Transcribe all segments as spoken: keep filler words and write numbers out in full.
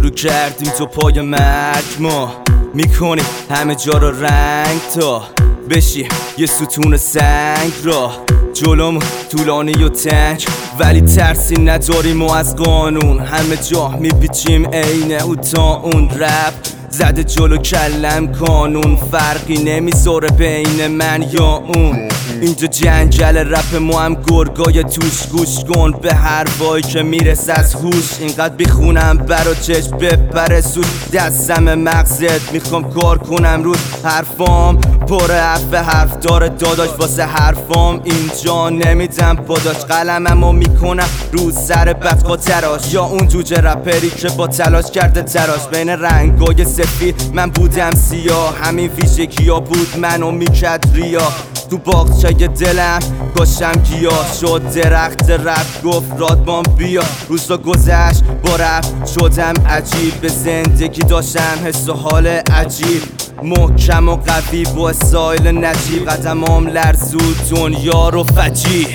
شروع کردیم تو پای مرگ ما میکنیم همه جا رو رنگ تا بشیم یه ستون سنگ را جلومون طولانی و تنگ ولی ترسی نداریم و از قانون همه جا میپیچیم عین او تا اون رپ زده جلو کلم کانون فرقی نمیذاره بین من یا اون اینجا جنگل رپ ما هم گرگای توش گوش کن به حرفایی که میرسه از هوش اینقدر بیخونم برا چشم بپره سود دستم مغزت میخوام کار کنم روز حرفام پر حرف حرف داره داداش واسه حرفام اینجا نمیدم پاداش قلممو میکنم رو سر بدقا تراش یا اون جوجه رپری که با تلاش کرده تراش بین رنگای سفید من بودم سیاه همین ویژگی ها بود منو میکرد ریا تو باغچه دلم کاشم گیاه شد درخت رپ گفت رادمان بیا روزا گذشت با رپ شدم عجیب به زندگی داشتم حس و حال عجیب محکم و قوی با سایل نجیب قدمام لرزود دنیا رو فجیع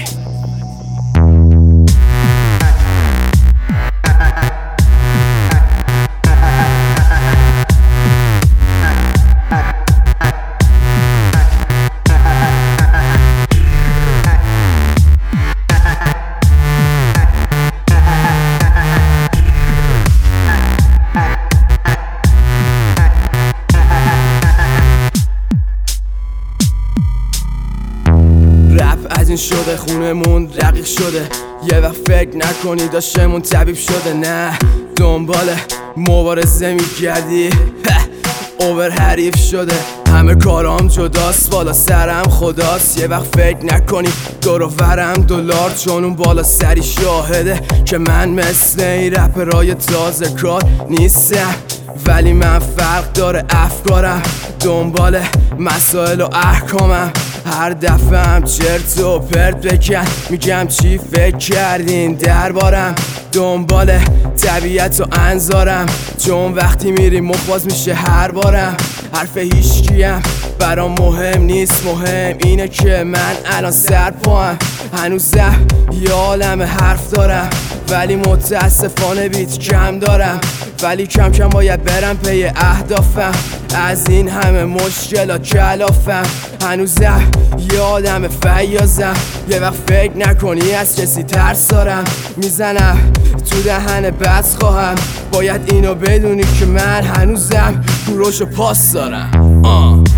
از این شده خونمون رقیق شده یه وقت فکر نکنی داشتمون طبیب شده نه دنبال مبارزه میگردی اوور حریف شده همه کارام جداست بالا سرم خداست یه وقت فکر نکنی دور و ورم دلار چون اون بالا سری شاهده که من مثل این رپرای تازه کار نیستم ولی من فرق داره افکارم دنبال مسائل و احکامم هر دفعه هم چرت و پرت بکن میگم چی فکر کردین دربارم دنبال طبیعت و انظارم چون وقتی میری مخواز میشه هر بارم حرف هیچکیم برام مهم نیست مهم اینه که من الان سر پاهم هنوزم یه عالم حرف دارم ولی متاسفانه بیت کم دارم ولی کم کم باید برم پی اهدافم از این همه مشکلات کلافم هنوزم یه آدم فیاضم یه وقت فکر نکنی از کسی ترس دارم میزنم تو دهن بس خواهم باید اینو بدونی که من هنوزم کوروش و پاس دارم آه.